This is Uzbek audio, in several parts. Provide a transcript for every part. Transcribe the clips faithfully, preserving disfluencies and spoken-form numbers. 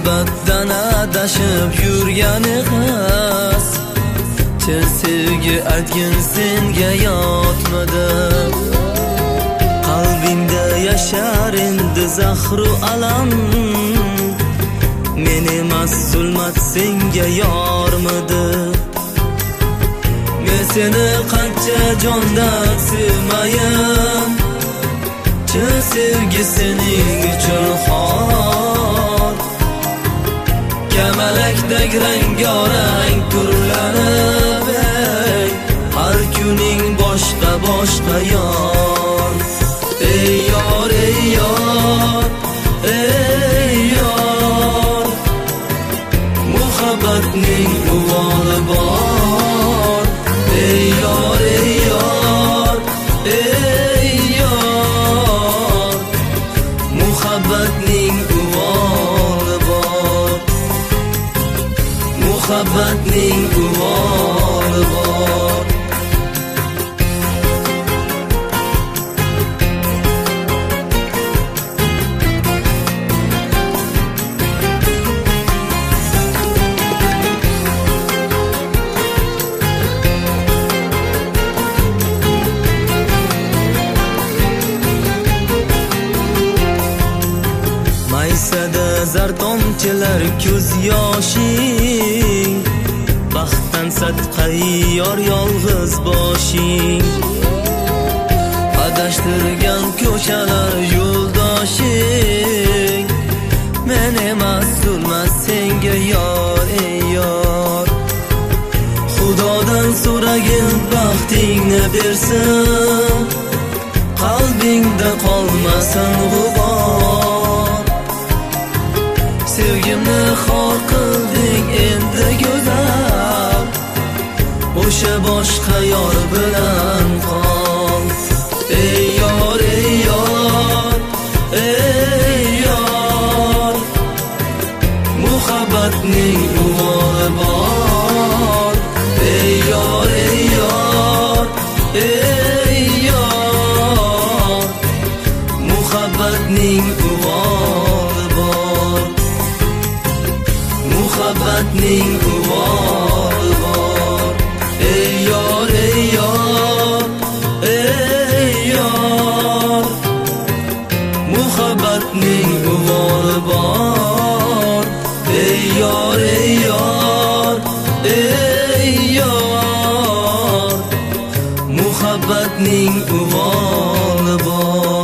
muhabbatdan adashib yurgani xas. Chin sevgi aytgin senga yotmadi. Qalbingda yashar endi zahru alam. Men emas zulmat senga yormidi. Men seni qancha jondan sevmayin. Chin sevgi sening uchun xor. Kamalakdek rang-gorang turlanib, har kuning boshqa boshqa yor. Ey yor, ey yor, ey yor, muhabbatning uvoli bor. Ey yor, ey yor, ey yor, muhabbatning uvoli bor. Muhabbatning uvoli bor. Maysada zar tomchilar ko'z yoshing. Baxtdan sadqai yor yolg'iz boshing. Adashtirgan ko'chalar yo'ldoshing. Men emas zulmat senga yor, ey yor. Xudodan so'ragin baxtingni bersin. Qalbingda qolmasin g'ubor. Sevgimni xor qilding endi go'zal. O'sha boshqa yor bilan qol. Ey yor, ey yor, ey yor, muhabbatning uvoli bor. Ey yor, ey yor, ey yor, muhabbatning uvoli bor. Muhabbatning uvoli bor. Ey yor, ey yor, ey yor, muhabbatning uvoli bor. Ey yor, ey yor, ey yor, muhabbatning uvoli bor.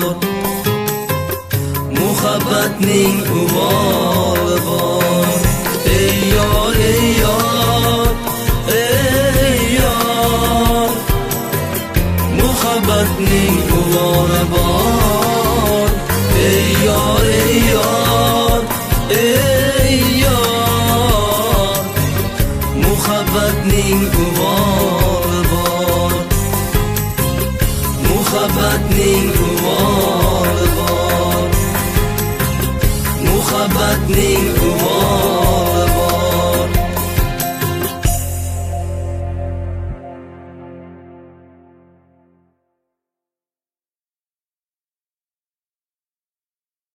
Muhabbatning uvoli bor. Ey yor, ey yor, ey yor, muhabbatning uvoli bor. Ey yor, ey yor, ey yor, muhabbatning uvoli bor. Muhabbatning uvoli bor. Muhabbatning uvoli